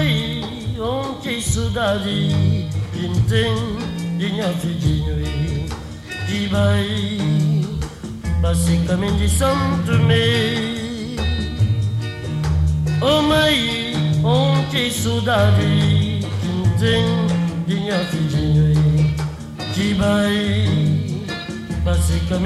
mãe, ontem saudade, tem de minha filhinha, de vai, basicamente de Santo Tomé. Oh mãe, ontem saudade, tem de minha filhinha, de vai, basicamente